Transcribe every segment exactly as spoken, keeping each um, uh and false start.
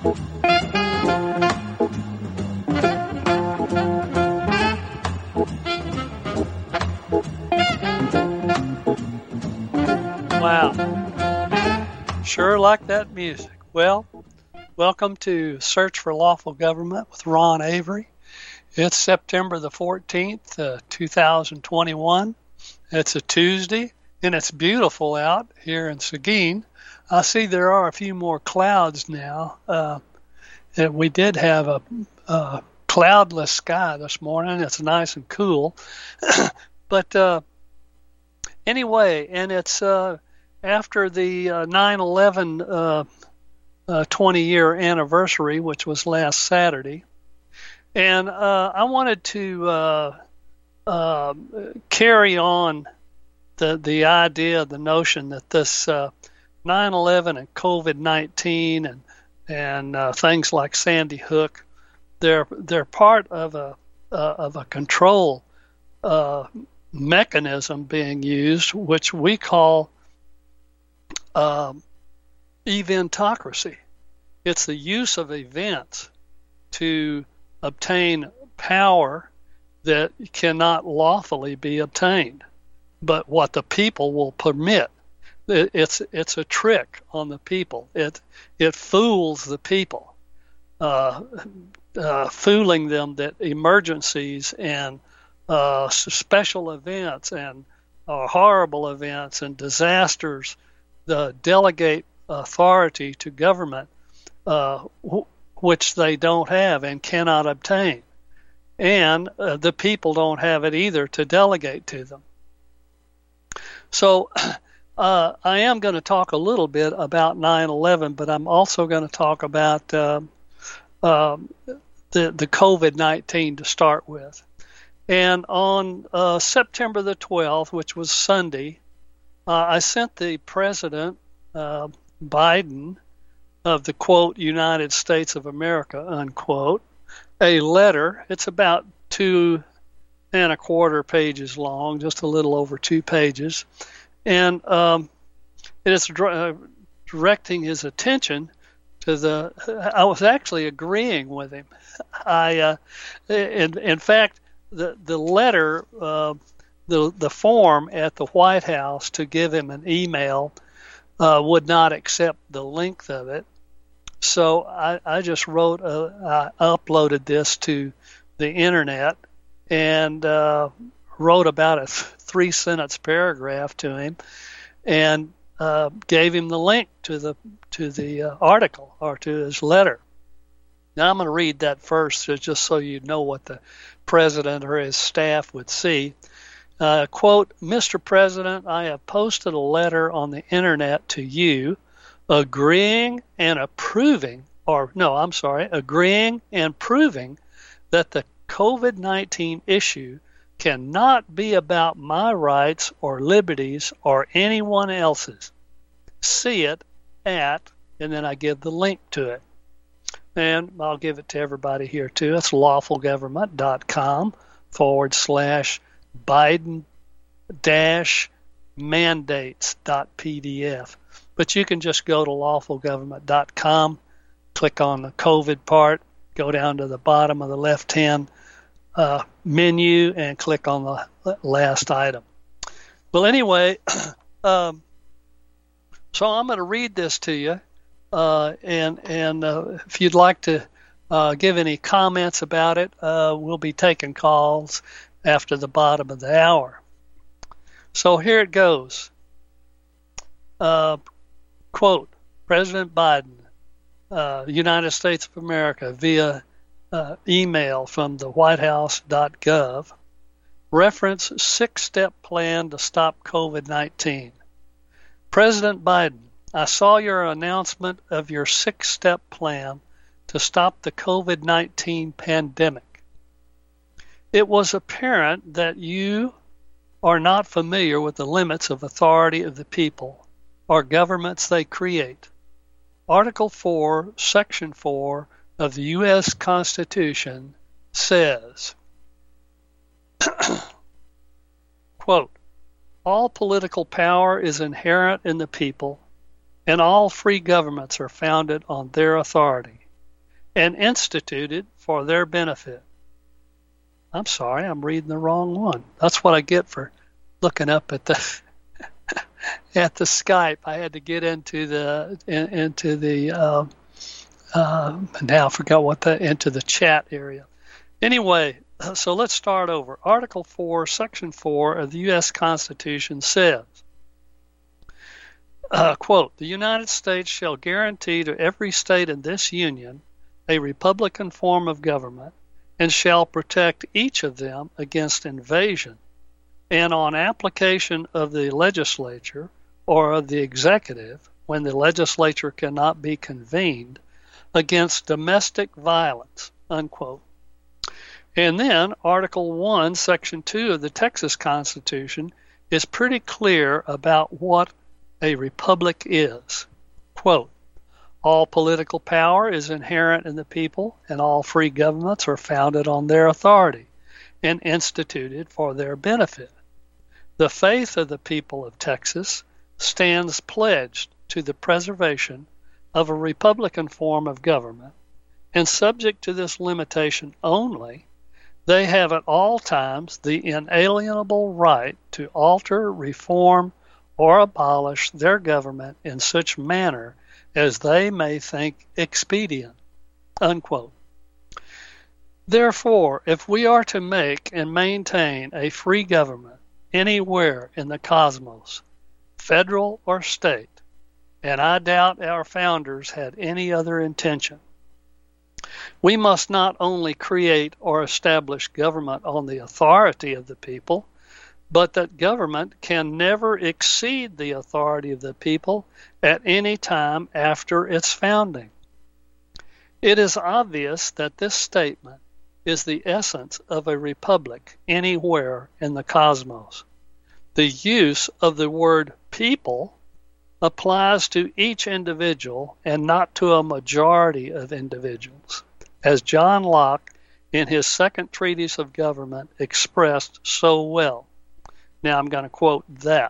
Wow. Sure like that music. Well, welcome to Search for Lawful Government with Ron Avery. It's September the fourteenth, uh, two thousand twenty-one. It's a Tuesday, and it's beautiful out here in Seguin. I see there are a few more clouds now. Uh, we did have a, a cloudless sky this morning. It's nice and cool. But uh, anyway, and it's uh, after the uh, nine eleven uh, uh, twenty-year anniversary, which was last Saturday. And uh, I wanted to uh, uh, carry on the the idea, the notion that this uh, nine eleven and COVID nineteen and and uh, things like Sandy Hook, they're they're part of a uh, of a control uh, mechanism being used, which we call uh, eventocracy. It's the use of events to obtain power that cannot lawfully be obtained, but what the people will permit. It, it's it's a trick on the people. It it fools the people, uh, uh, fooling them that emergencies and uh, special events and uh, horrible events and disasters, the delegate authority to government, uh, w- which they don't have and cannot obtain. And uh, the people don't have it either to delegate to them. So uh, I am going to talk a little bit about nine eleven, but I'm also going to talk about uh, uh, the, the COVID nineteen to start with. And on uh, September the twelfth, which was Sunday, uh, I sent the President, uh, Biden, of the, quote, United States of America, unquote, a letter. It's about two and a quarter pages long, just a little over two pages. And um, it is uh, directing his attention to the, I was actually agreeing with him. I, uh, in, in fact, the, the letter, uh, the, the form at the White House to give him an email uh, would not accept the length of it. So I, I just wrote, a, I uploaded this to the internet and uh, wrote about a three sentence paragraph to him and uh, gave him the link to the to the uh, article or to his letter. Now I'm going to read that first, just so you know what the president or his staff would see. Uh, quote, Mister President, I have posted a letter on the internet to you agreeing and approving, or no, I'm sorry, agreeing and proving that the COVID nineteen issue cannot be about my rights or liberties or anyone else's. See it at, and then I give the link to it. And I'll give it to everybody here too. It's lawfulgovernment.com forward slash Biden dash mandates dot P D F. But you can just go to lawful government dot com, click on the COVID part, go down to the bottom of the left-hand uh, menu, and click on the last item. Well, anyway, um, so I'm going to read this to you, uh, and and uh, if you'd like to uh, give any comments about it, uh, we'll be taking calls after the bottom of the hour. So here it goes. Uh, Quote, President Biden, uh, United States of America, via uh, email from the white house dot gov, reference six-step plan to stop COVID nineteen. President Biden, I saw your announcement of your six-step plan to stop the COVID nineteen pandemic. It was apparent that you are not familiar with the limits of authority of the people or governments they create. Article four, Section four of the U S Constitution says, quote, all political power is inherent in the people, and all free governments are founded on their authority. and instituted for their benefit. I'm sorry, I'm reading the wrong one. That's what I get for looking up at the at the Skype. I had to get into the in, into the uh, uh, now I forgot what the into the chat area. Anyway, so let's start over. Article four, Section four of the U S Constitution says, uh, quote, the United States shall guarantee to every state in this union a republican form of government and shall protect each of them against invasion and on application of the legislature or of the executive when the legislature cannot be convened against domestic violence, unquote. And then Article one, Section two of the Texas Constitution is pretty clear about what a republic is. Quote, all political power is inherent in the people, and all free governments are founded on their authority and instituted for their benefit. The faith of the people of Texas stands pledged to the preservation of a republican form of government, and subject to this limitation only, they have at all times the inalienable right to alter, reform, or abolish their government in such manner as they may think expedient, unquote. Therefore, if we are to make and maintain a free government anywhere in the cosmos, federal or state, and I doubt our founders had any other intention, we must not only create or establish government on the authority of the people, but that government can never exceed the authority of the people at any time after its founding. It is obvious that this statement is the essence of a republic anywhere in the cosmos. The use of the word people applies to each individual and not to a majority of individuals, as John Locke in his second treatise of government expressed so well. Now I'm going to quote that.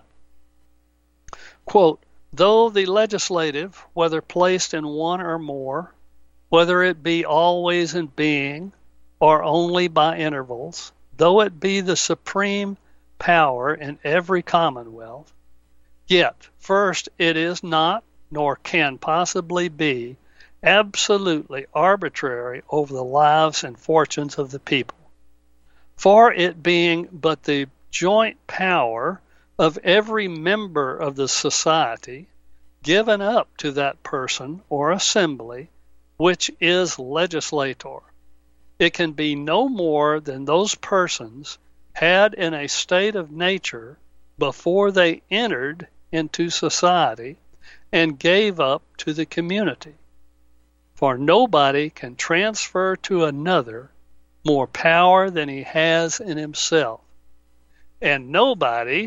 Quote, though the legislative, whether placed in one or more, whether it be always in being or only by intervals, though it be the supreme power in every commonwealth, yet first it is not, nor can possibly be, absolutely arbitrary over the lives and fortunes of the people. For it being but the joint power of every member of the society given up to that person or assembly which is legislator, it can be no more than those persons had in a state of nature before they entered into society and gave up to the community. For nobody can transfer to another more power than he has in himself, and nobody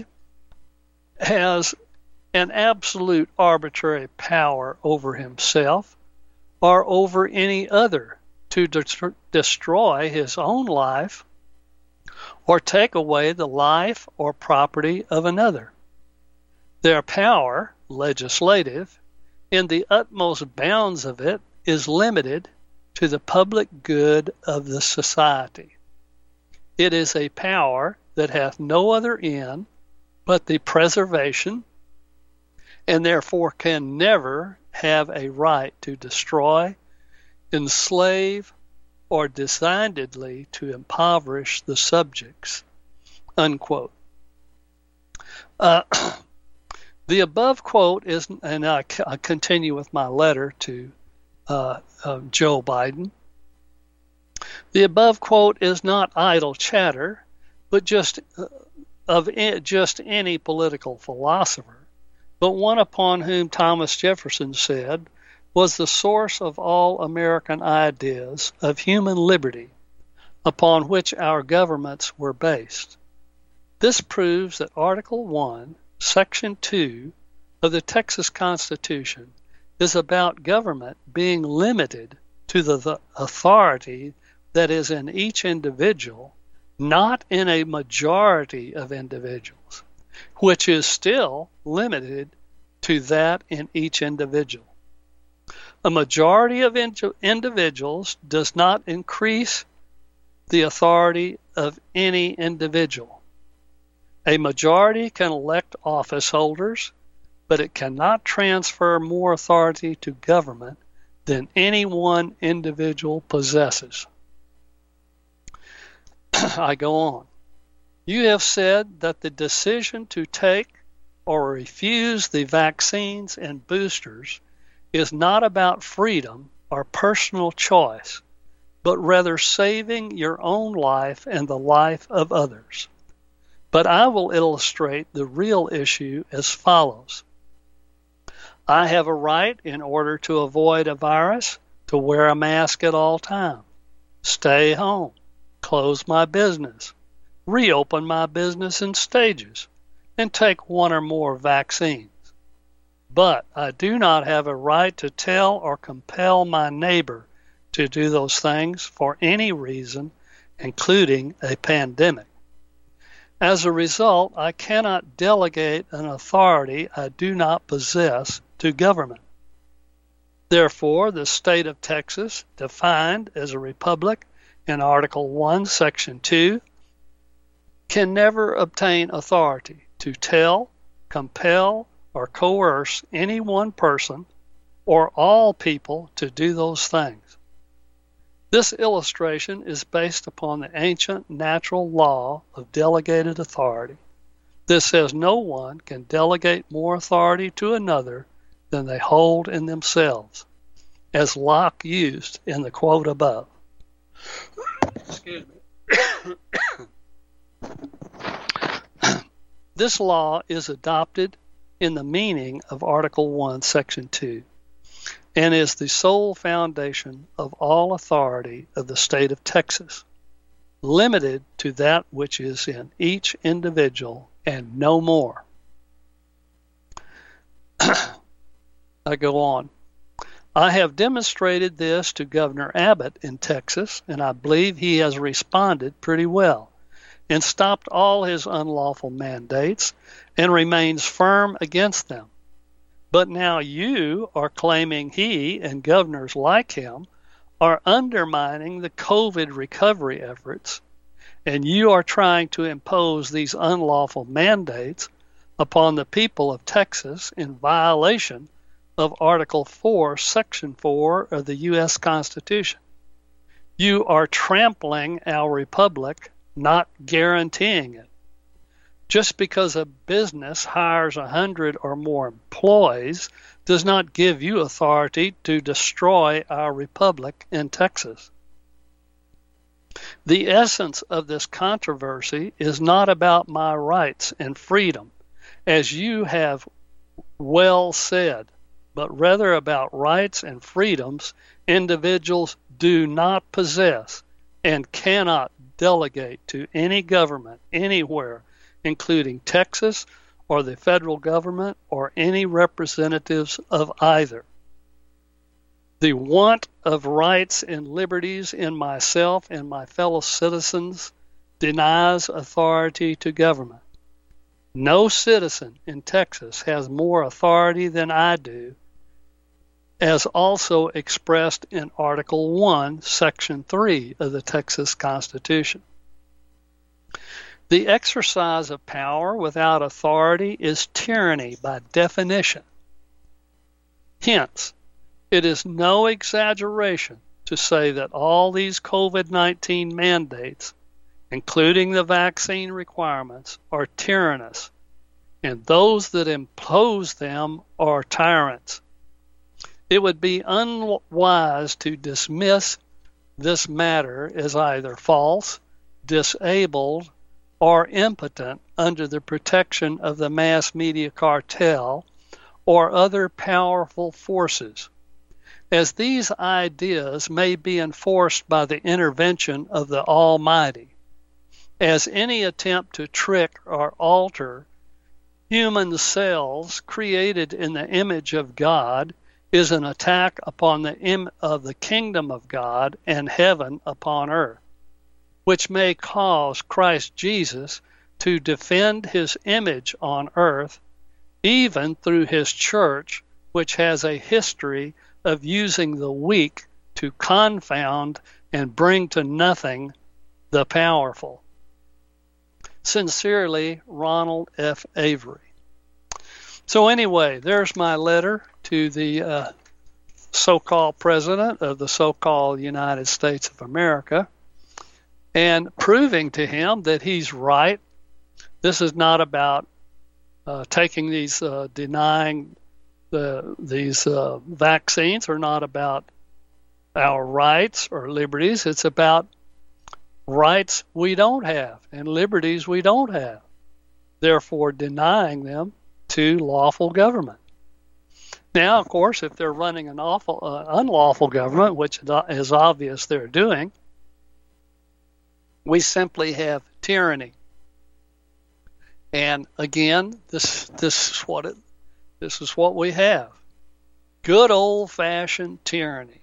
has an absolute arbitrary power over himself or over any other to de- destroy his own life or take away the life or property of another. Their power, legislative, in the utmost bounds of it, is limited to the public good of the society. It is a power that hath no other end but the preservation, and therefore can never have a right to destroy, enslave, or designedly to impoverish the subjects, unquote. Uh, the above quote is, and I, I continue with my letter to uh, uh, Joe Biden. The above quote is not idle chatter, but just uh, of it, just any political philosopher, but one upon whom Thomas Jefferson said was the source of all American ideas of human liberty, upon which our governments were based. This proves that Article one, Section two of the Texas Constitution is about government being limited to the, the authority that is in each individual, not in a majority of individuals, which is still limited to that in each individual. A majority of individuals does not increase the authority of any individual. A majority can elect office holders, but it cannot transfer more authority to government than any one individual possesses. I go on. You have said that the decision to take or refuse the vaccines and boosters is not about freedom or personal choice, but rather saving your own life and the life of others. But I will illustrate the real issue as follows. I have a right, in order to avoid a virus, to wear a mask at all times, stay home, close my business, reopen my business in stages, and take one or more vaccines. But I do not have a right to tell or compel my neighbor to do those things for any reason, including a pandemic. As a result, I cannot delegate an authority I do not possess to government. Therefore, the state of Texas, defined as a republic in Article one, Section two, can never obtain authority to tell, compel, or coerce any one person or all people to do those things. This illustration is based upon the ancient natural law of delegated authority. This says no one can delegate more authority to another than they hold in themselves, as Locke used in the quote above. Excuse me. This law is adopted in the meaning of Article one, Section two, and is the sole foundation of all authority of the state of Texas, limited to that which is in each individual and no more. I go on. I have demonstrated this to Governor Abbott in Texas, and I believe he has responded pretty well and stopped all his unlawful mandates and remains firm against them. But now you are claiming he and governors like him are undermining the COVID recovery efforts, and you are trying to impose these unlawful mandates upon the people of Texas in violation of Article four, Section four of the U S Constitution. You are trampling our republic, not guaranteeing it. Just because a business hires a hundred or more employees does not give you authority to destroy our republic in Texas. The essence of this controversy is not about my rights and freedom, as you have well said, but rather about rights and freedoms individuals do not possess and cannot delegate to any government anywhere, including Texas or the federal government or any representatives of either. The want of rights and liberties in myself and my fellow citizens denies authority to government. No citizen in Texas has more authority than I do, as also expressed in Article one, Section three of the Texas Constitution. The exercise of power without authority is tyranny by definition. Hence, it is no exaggeration to say that all these COVID nineteen mandates, including the vaccine requirements, are tyrannous, and those that impose them are tyrants. It would be unwise to dismiss this matter as either false, disabled, or impotent under the protection of the mass media cartel or other powerful forces, as these ideas may be enforced by the intervention of the Almighty, as any attempt to trick or alter human cells created in the image of God is an attack upon the im- of the kingdom of God and heaven upon earth, which may cause Christ Jesus to defend his image on earth, even through his church, which has a history of using the weak to confound and bring to nothing the powerful. Sincerely, Ronald F. Avery. So anyway, there's my letter to the uh, so-called president of the so-called United States of America, and proving to him that he's right. This is not about uh, taking these, uh, denying the, these uh, vaccines, are not about our rights or liberties. It's about rights we don't have and liberties we don't have, therefore denying them to lawful government. Now, of course, if they're running an awful, uh, unlawful government, which is obvious they're doing, we simply have tyranny. And again, this this is what it this is what we have. Good old-fashioned tyranny.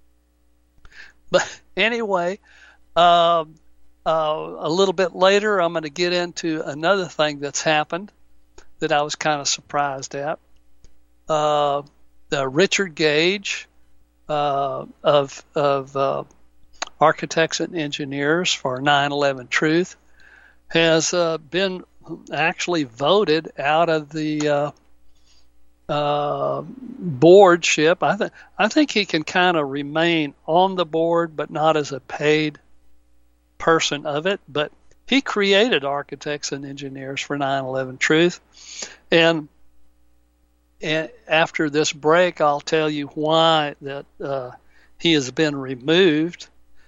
But anyway, uh, uh, a little bit later, I'm going to get into another thing that's happened that I was kind of surprised at. Uh, the Richard Gage uh, of of uh, Architects and Engineers for nine eleven Truth has uh, been actually voted out of the uh, uh, boardship. I think I think he can kind of remain on the board, but not as a paid person of it. But he created Architects and Engineers for nine eleven Truth, and. And after this break, I'll tell you why that uh, he has been removed.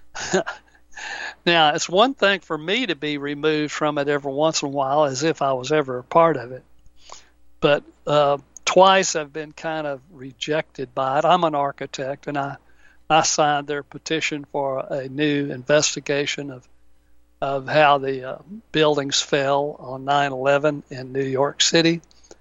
Now, it's one thing for me to be removed from it every once in a while, as if I was ever a part of it. But uh, twice I've been kind of rejected by it. I'm an architect, and I, I signed their petition for a new investigation of of how the uh, buildings fell on nine eleven in New York City.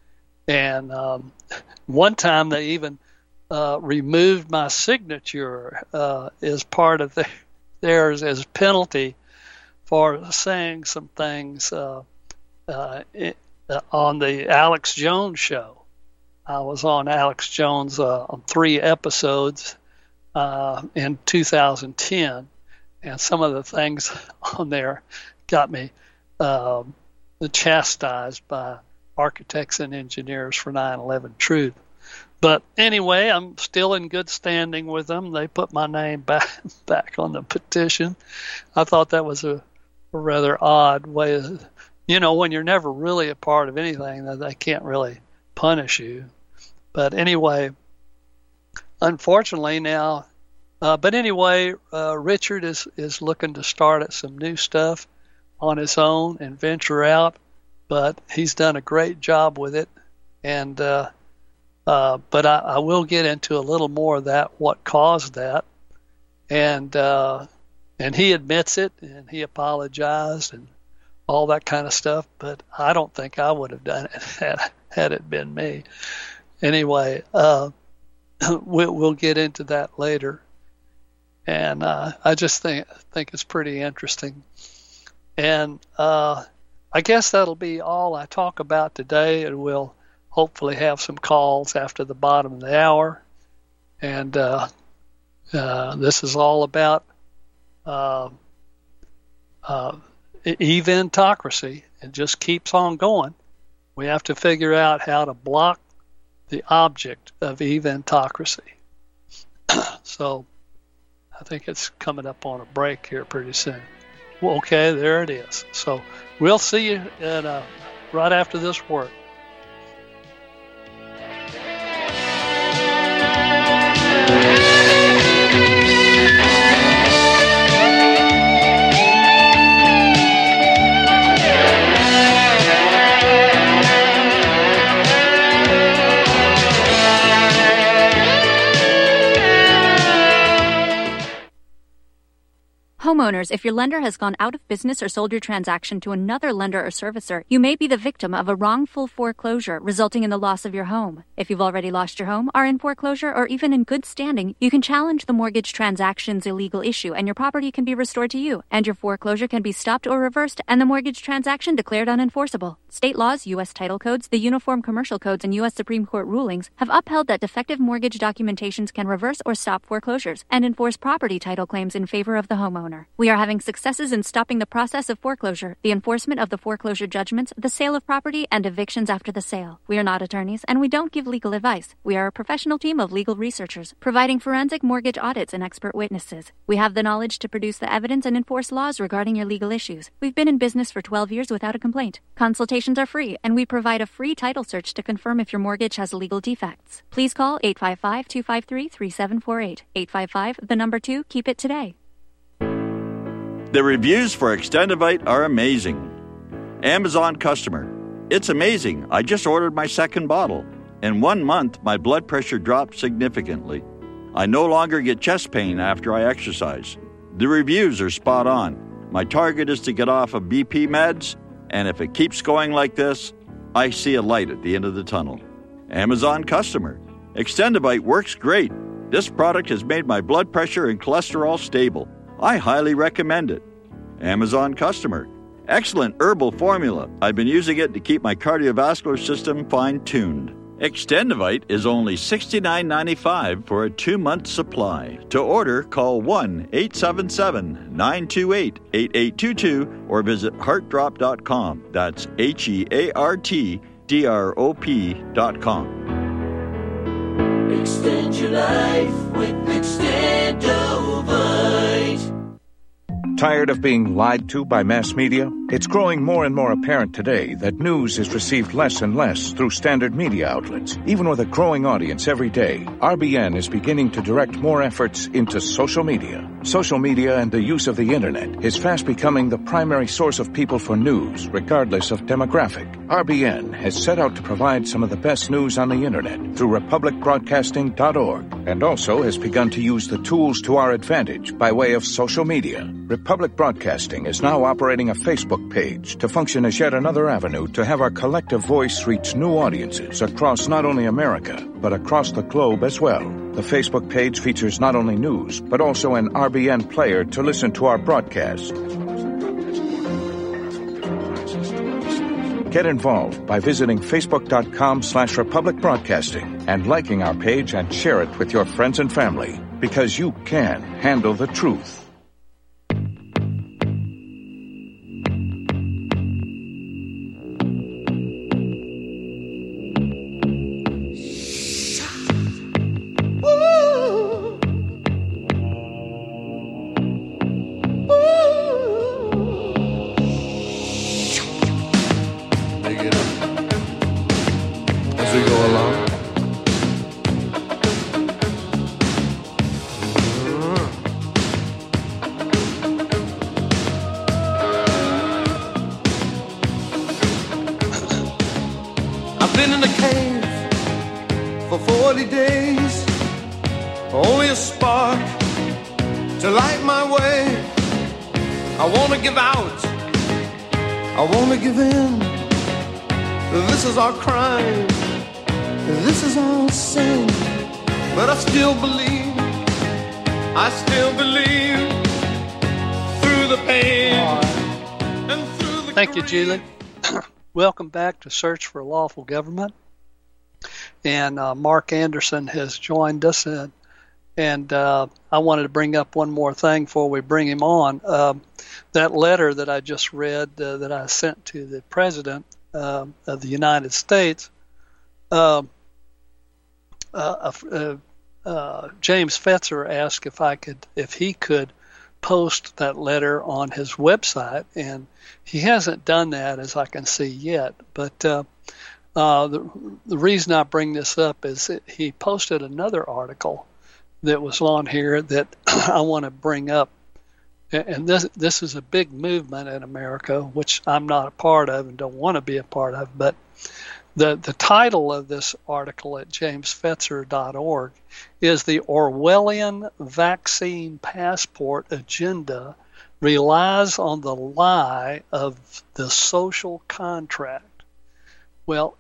And um, one time they even uh, removed my signature uh, as part of the, theirs as penalty for saying some things uh, uh, it, uh, on the Alex Jones show. I was on Alex Jones uh, on three episodes uh, in two thousand ten, and some of the things on there got me um, chastised by Architects and Engineers for nine eleven Truth. But anyway, I'm still in good standing with them. They put my name back back on the petition. I thought that was a, a rather odd way of, you know, when you're never really a part of anything, that they can't really punish you. But anyway, unfortunately now, uh, but anyway, uh, Richard is, is looking to start at some new stuff on his own and venture out. But he's done a great job with it, and uh, uh, but I, I will get into a little more of that, what caused that, and uh, and he admits it, and he apologized, and all that kind of stuff. But I don't think I would have done it had, had it been me. Anyway, uh, we'll, we'll get into that later, and uh, I just think think it's pretty interesting, and. Uh, I guess that'll be all I talk about today, and we'll hopefully have some calls after the bottom of the hour. And uh, uh, this is all about uh, uh, eventocracy. It just keeps on going. We have to figure out how to block the object of eventocracy. So I think it's coming up on a break here pretty soon. Well, okay, there it is. So we'll see you at, uh, right after this work. Homeowners, if your lender has gone out of business or sold your transaction to another lender or servicer, you may be the victim of a wrongful foreclosure, resulting in the loss of your home. If you've already lost your home, are in foreclosure, or even in good standing, you can challenge the mortgage transaction's illegal issue, and your property can be restored to you, and your foreclosure can be stopped or reversed, and the mortgage transaction declared unenforceable. State laws, U S title codes, the Uniform Commercial Codes, and U S Supreme Court rulings have upheld that defective mortgage documentations can reverse or stop foreclosures and enforce property title claims in favor of the homeowner. We are having successes in stopping the process of foreclosure, the enforcement of the foreclosure judgments, the sale of property, and evictions after the sale. We are not attorneys, and we don't give legal advice. We are a professional team of legal researchers, providing forensic mortgage audits and expert witnesses. We have the knowledge to produce the evidence and enforce laws regarding your legal issues. We've been in business for twelve years without a complaint. Consultations are free, and we provide a free title search to confirm if your mortgage has legal defects. Please call eight five five, two five three, three seven four eight. eight five five, the number two, keep it today. The reviews for Extendivite are amazing. Amazon customer. It's amazing. I just ordered my second bottle. In one month, my blood pressure dropped significantly. I no longer get chest pain after I exercise. The reviews are spot on. My target is to get off of B P meds, and if it keeps going like this, I see a light at the end of the tunnel. Amazon customer. Extendivite works great. This product has made my blood pressure and cholesterol stable. I highly recommend it. Amazon customer. Excellent herbal formula. I've been using it to keep my cardiovascular system fine-tuned. Extendivite is only sixty-nine ninety-five for a two-month supply. To order, call one eight seven seven, nine two eight, eight eight two two or visit heart drop dot com. That's H E A R T D R O P dot com. Extend your life with Extendovite. Tired of being lied to by mass media? It's growing more and more apparent today that news is received less and less through standard media outlets. Even with a growing audience every day, R B N is beginning to direct more efforts into social media. Social media and the use of the internet is fast becoming the primary source of people for news, regardless of demographic. R B N has set out to provide some of the best news on the internet through republic broadcasting dot org, and also has begun to use the tools to our advantage by way of social media. Republic Broadcasting is now operating a Facebook page to function as yet another avenue to have our collective voice reach new audiences across not only America, but across the globe as well. The Facebook page features not only news, but also an R B N player to listen to our broadcast. Get involved by visiting facebook.com slash Republic Broadcasting and liking our page and share it with your friends and family, because you can handle the truth. Thank you, Julie. Welcome back to Search for Lawful Government. And uh, Mark Anderson has joined us. And, and uh, I wanted to bring up one more thing before we bring him on. Uh, that letter that I just read uh, that I sent to the President uh, of the United States, uh, uh, uh, uh, James Fetzer asked if I could, if he could post that letter on his website, and he hasn't done that as I can see yet. But uh, uh, the, the reason I bring this up is that he posted another article that was on here that I want to bring up. And this this is a big movement in America, which I'm not a part of and don't want to be a part of. But the, the title of this article at james fetzer dot org is The Orwellian Vaccine Passport Agenda relies on the lie of the social contract. Well,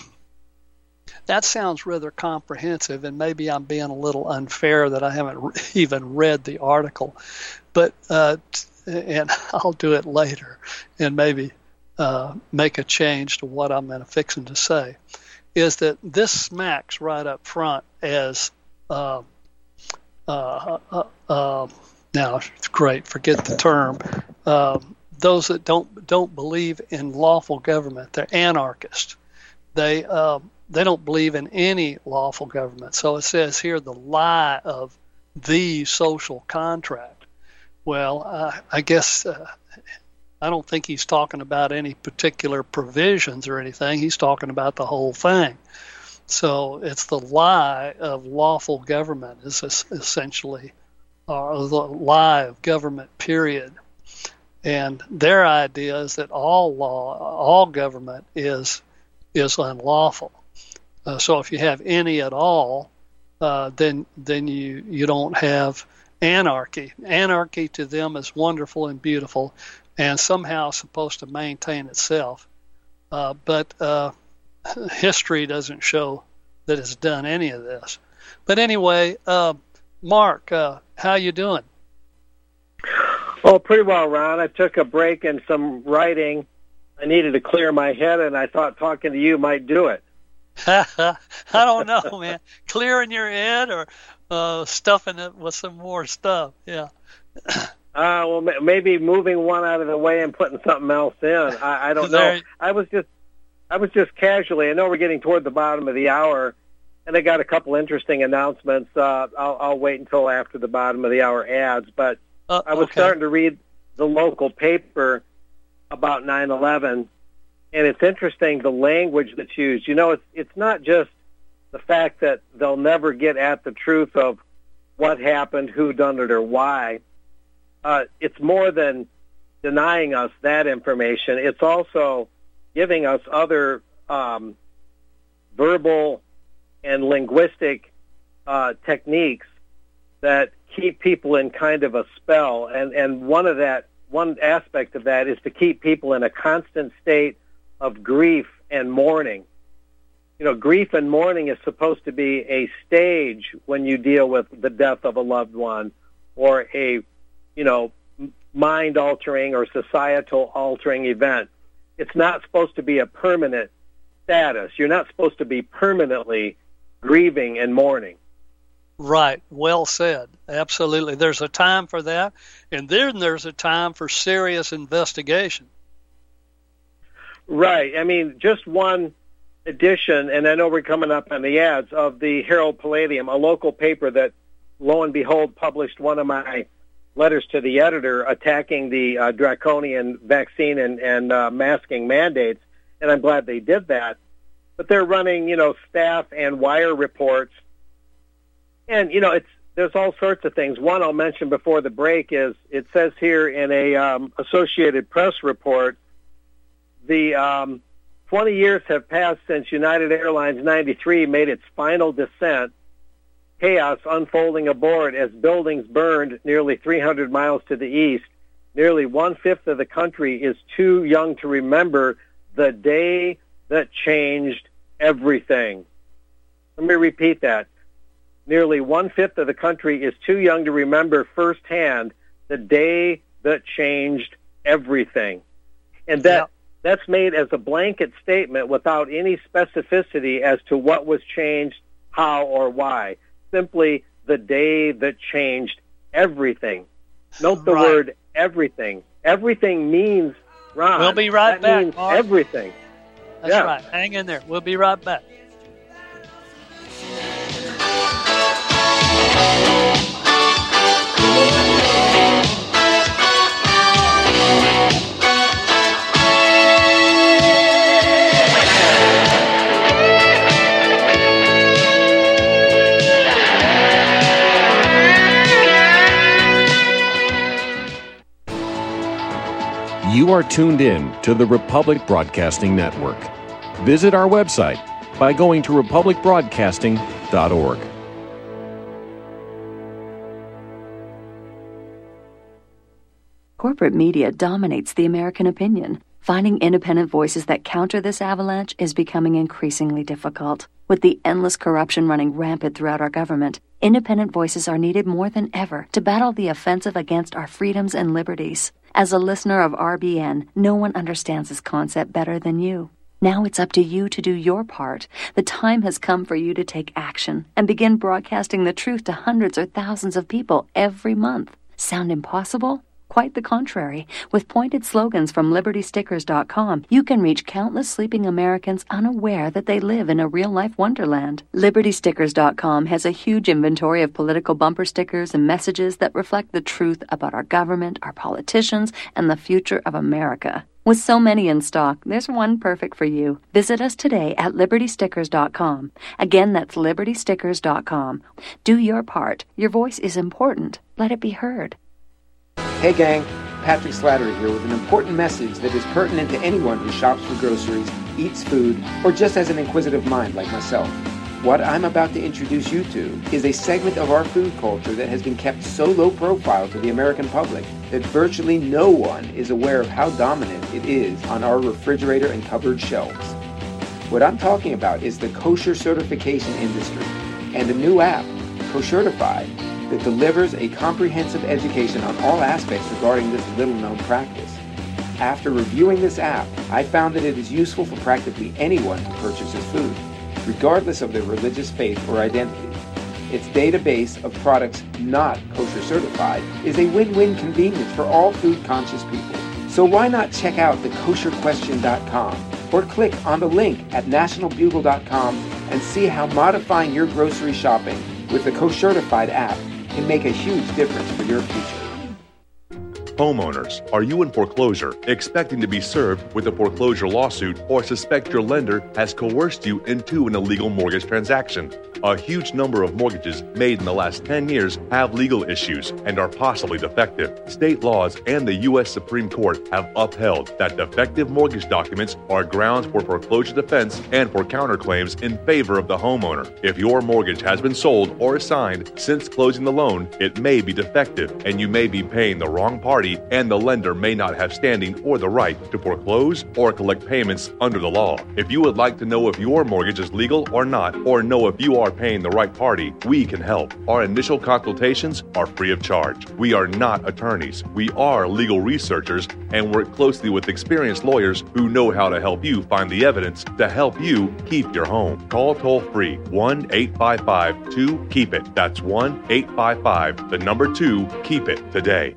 that sounds rather comprehensive, and maybe I'm being a little unfair that I haven't re- even read the article, but uh, and I'll do it later and maybe uh, make a change to what I'm fixing to say, is that this smacks right up front as uh, uh, uh, uh, now it's great, forget the term, uh, those that don't don't believe in lawful government, they're anarchists. They uh, they don't believe in any lawful government. So it says here the lie of the social contract. Well, uh, I guess uh, I don't think he's talking about any particular provisions or anything. He's talking about the whole thing. So it's the lie of lawful government is essentially, or the lie of government, period. And their idea is that all law, all government is is unlawful. Uh, so if you have any at all, uh, then then you you don't have anarchy. Anarchy to them is wonderful and beautiful, and somehow supposed to maintain itself. Uh, but uh, history doesn't show that it's done any of this. But anyway, uh, Mark, uh, how you doing? Oh, pretty well, Ron. I took a break in some writing. I needed to clear my head, and I thought talking to you might do it. I don't know, man. Clearing your head or uh, stuffing it with some more stuff? Yeah. Uh, well, maybe moving one out of the way and putting something else in. I, I don't know. I was just, I was just casually. I know we're getting toward the bottom of the hour, and I got a couple interesting announcements. Uh, I'll, I'll wait until after the bottom of the hour ads, but uh, I was okay. starting to read the local paper about nine eleven, and it's interesting the language that's used. You know, it's it's not just the fact that they'll never get at the truth of what happened, who done it, or why. Uh, it's more than denying us that information. It's also giving us other um, verbal and linguistic uh, techniques that keep people in kind of a spell. And, and one of that, one aspect of that is to keep people in a constant state of grief and mourning. You know, grief and mourning is supposed to be a stage when you deal with the death of a loved one or a, you know, mind-altering or societal-altering event. It's not supposed to be a permanent status. You're not supposed to be permanently grieving and mourning. Right. Well said. Absolutely. There's a time for that, and then there's a time for serious investigation. Right. I mean, just one edition, and I know we're coming up on the ads, of the Herald Palladium, a local paper that, lo and behold, published one of my letters to the editor attacking the uh, draconian vaccine and, and uh, masking mandates, and I'm glad they did that. But they're running, you know, staff and wire reports. And, you know, it's there's all sorts of things. One I'll mention before the break is it says here in a um, Associated Press report, the um, twenty years have passed since United Airlines ninety-three made its final descent. Chaos unfolding aboard as buildings burned nearly three hundred miles to the east. Nearly one-fifth of the country is too young to remember the day that changed everything. Let me repeat that. Nearly one-fifth of the country is too young to remember firsthand the day that changed everything. And that, yeah. that's made as a blanket statement without any specificity as to what was changed, how, or why. Simply the day that changed everything. Note the right. word everything. Everything means, Ron, we'll be right that back, means Mark. everything. That's yeah. right. Hang in there. We'll be right back. You are tuned in to the Republic Broadcasting Network. Visit our website by going to republic broadcasting dot org. Corporate media dominates the American opinion. Finding independent voices that counter this avalanche is becoming increasingly difficult. With the endless corruption running rampant throughout our government, independent voices are needed more than ever to battle the offensive against our freedoms and liberties. As a listener of R B N, no one understands this concept better than you. Now it's up to you to do your part. The time has come for you to take action and begin broadcasting the truth to hundreds or thousands of people every month. Sound impossible? Quite the contrary. With pointed slogans from Liberty Stickers dot com, you can reach countless sleeping Americans unaware that they live in a real-life wonderland. Liberty Stickers dot com has a huge inventory of political bumper stickers and messages that reflect the truth about our government, our politicians, and the future of America. With so many in stock, there's one perfect for you. Visit us today at Liberty Stickers dot com. Again, that's Liberty Stickers dot com. Do your part. Your voice is important. Let it be heard. Hey gang, Patrick Slattery here with an important message that is pertinent to anyone who shops for groceries, eats food, or just has an inquisitive mind like myself. What I'm about to introduce you to is a segment of our food culture that has been kept so low profile to the American public that virtually no one is aware of how dominant it is on our refrigerator and cupboard shelves. What I'm talking about is the kosher certification industry and a new app, Koshertified, that delivers a comprehensive education on all aspects regarding this little-known practice. After reviewing this app, I found that it is useful for practically anyone who purchases food, regardless of their religious faith or identity. Its database of products not kosher certified is a win-win convenience for all food-conscious people. So why not check out the kosher question dot com or click on the link at national bugle dot com and see how modifying your grocery shopping with the Koshertified app can make a huge difference for your future. Homeowners, are you in foreclosure, expecting to be served with a foreclosure lawsuit, or suspect your lender has coerced you into an illegal mortgage transaction? A huge number of mortgages made in the last ten years have legal issues and are possibly defective. State laws and the U S Supreme Court have upheld that defective mortgage documents are grounds for foreclosure defense and for counterclaims in favor of the homeowner. If your mortgage has been sold or assigned since closing the loan, it may be defective and you may be paying the wrong party, and the lender may not have standing or the right to foreclose or collect payments under the law. If you would like to know if your mortgage is legal or not, or know if you are paying the right party, we can help. Our initial consultations are free of charge. We are not attorneys. We are legal researchers and work closely with experienced lawyers who know how to help you find the evidence to help you keep your home. Call toll-free one eight five five two keep it. That's one eight five five, the number two, keep it today.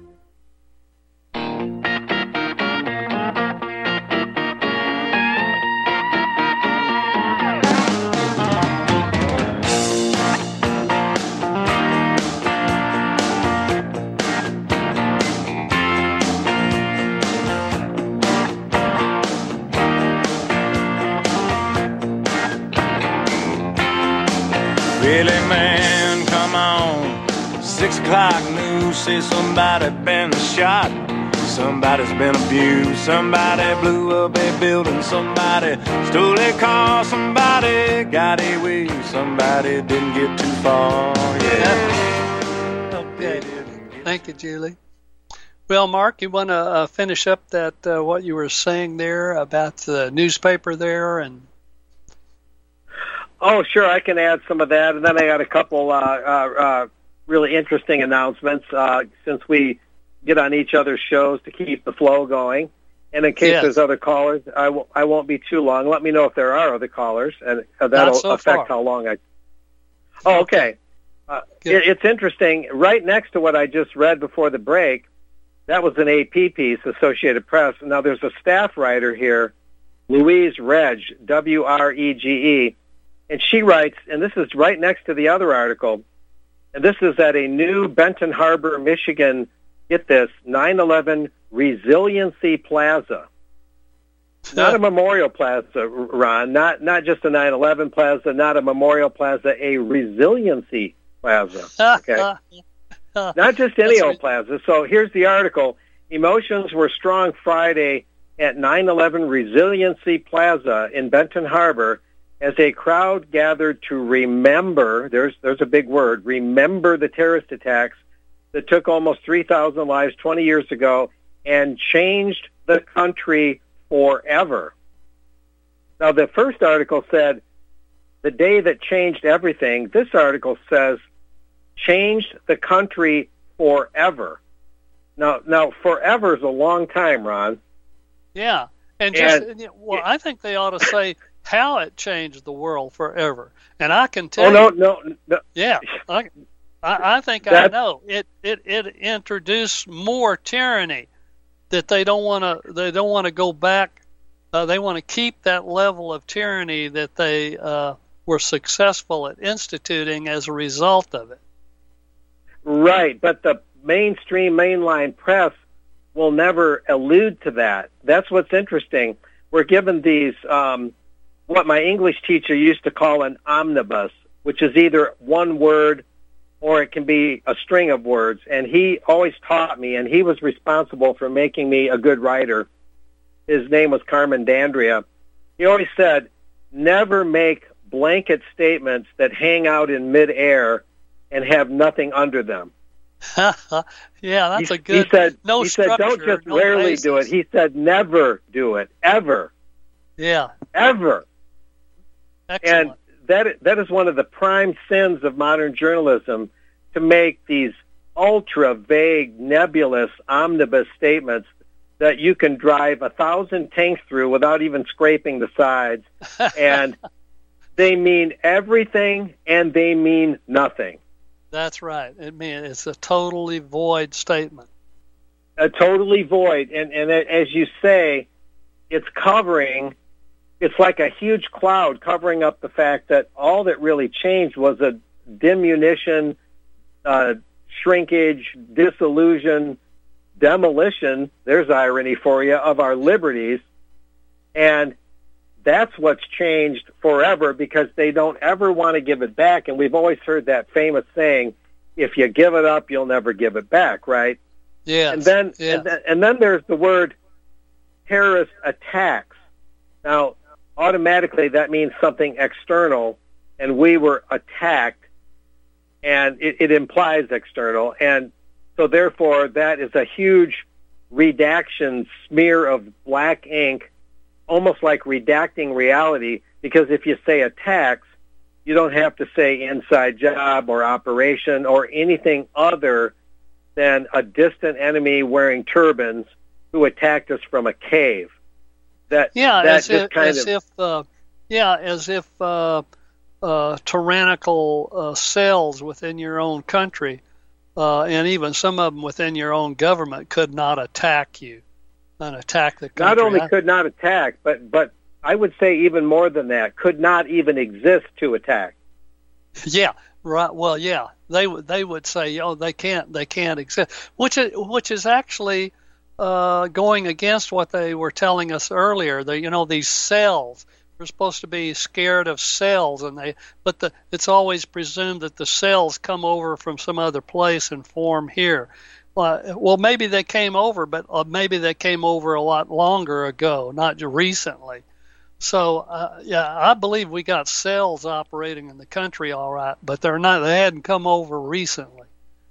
Billy, man, come on. Six o'clock news says somebody been shot. Somebody's been abused. Somebody blew up a building. Somebody stole a car. Somebody got away. Somebody didn't get too far. Yeah. Okay. Thank you, Julie. Well, Mark, you want to uh, finish up that uh, what you were saying there about the newspaper there and. Oh, sure, I can add some of that, and then I got a couple uh, uh, uh, really interesting announcements uh, since we get on each other's shows to keep the flow going. And in case yes. there's other callers, I, w- I won't be too long. Let me know if there are other callers, and uh, that'll so affect far. how long I... Oh, okay. Uh, it, it's interesting. Right next to what I just read before the break, that was an A P piece, Associated Press. Now, there's a staff writer here, Louise Reg, W R E G E, and she writes, and this is right next to the other article, and this is at a new Benton Harbor, Michigan, get this, nine eleven Resiliency Plaza. Not a memorial plaza, Ron, not not just a nine eleven plaza, not a memorial plaza, a resiliency plaza, okay? Not just any old plaza. So here's the article. Emotions were strong Friday at nine eleven Resiliency Plaza in Benton Harbor as a crowd gathered to remember, there's there's a big word, remember the terrorist attacks that took almost three thousand lives twenty years ago and changed the country forever. Now, the first article said, the day that changed everything. This article says, changed the country forever. Now, now, forever is a long time, Ron. Yeah, and just And- well, I think they ought to say how it changed the world forever. And I can tell Oh, no, you, no, no. yeah, I, I, I think I That's- know it. It it introduced more tyranny that they don't want to. They don't want to go back. Uh, they want to keep that level of tyranny that they uh, were successful at instituting as a result of it. Right, but the mainstream mainline press will never allude to that. That's what's interesting. We're given these, um, what my English teacher used to call an omnibus, which is either one word or it can be a string of words. And he always taught me, and he was responsible for making me a good writer. His name was Carmen Dandria. He always said, never make blanket statements that hang out in midair and have nothing under them. Yeah, that's he, a good. He said, no he said, don't structure, just no rarely basis. do it. He said, never do it, ever, Yeah, ever. excellent. And that that is one of the prime sins of modern journalism, to make these ultra vague, nebulous, omnibus statements that you can drive a thousand tanks through without even scraping the sides, and they mean everything and they mean nothing. That's right. It mean it's a totally void statement. A totally void, and and as you say, it's covering. It's like a huge cloud covering up the fact that all that really changed was a diminution, uh, shrinkage, disillusion, demolition. There's irony for you, of our liberties, and that's what's changed forever, because they don't ever want to give it back. And we've always heard that famous saying, if you give it up, you'll never give it back, right? Yes. And then, yes. and then, and then there's the word terrorist attacks. Now, automatically that means something external, and we were attacked, and it, it implies external. And so therefore that is a huge redaction, smear of black ink, almost like redacting reality, because if you say attacks, you don't have to say inside job or operation or anything other than a distant enemy wearing turbans who attacked us from a cave. That Yeah, that as just if, kind as of if uh, yeah, as if uh, uh, tyrannical uh, cells within your own country, uh, and even some of them within your own government, could not attack you and attack the country. not only I- could not attack, but but I would say even more than that, could not even exist to attack. Yeah, right. Well, yeah, they would they would say, oh, they can't they can't exist, which is which is actually uh, going against what they were telling us earlier. The you know these cells. We're supposed to be scared of cells, and they but the it's always presumed that the cells come over from some other place and form here. Well, well maybe they came over, but uh, maybe they came over a lot longer ago, not just recently. So, uh, yeah, I believe we got cells operating in the country, all right, but they're not. They hadn't come over recently.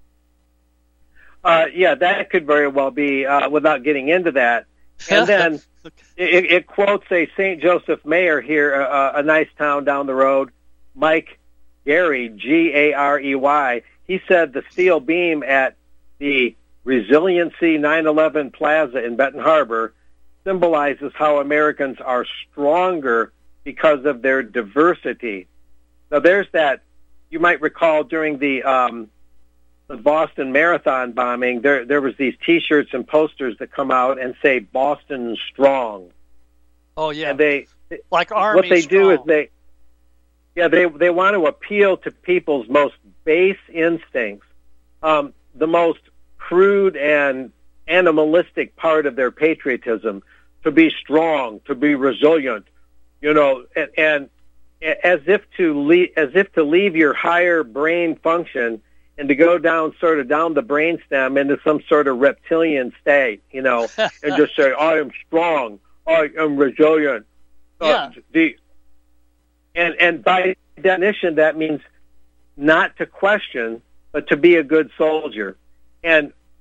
Uh, yeah, that could very well be, uh, without getting into that. And then it, it quotes a Saint Joseph mayor here, uh, a nice town down the road, Mike Garey, G A R E Y. He said the steel beam at the Resiliency nine eleven Plaza in Benton Harbor symbolizes how Americans are stronger because of their diversity. Now, there's that. You might recall during the um, the Boston Marathon bombing, there there was these T-shirts and posters that come out and say "Boston Strong." Oh yeah, and they like Army what they strong. do is they yeah they they want to appeal to people's most base instincts, um, the most crude and animalistic part of their patriotism, to be strong, to be resilient, you know, and, and as if to leave, as if to leave your higher brain function and to go down sort of down the brainstem into some sort of reptilian state, you know, and just say, I am strong, I am resilient. Yeah. Uh, the, and, and by definition, that means not to question, but to be a good soldier. And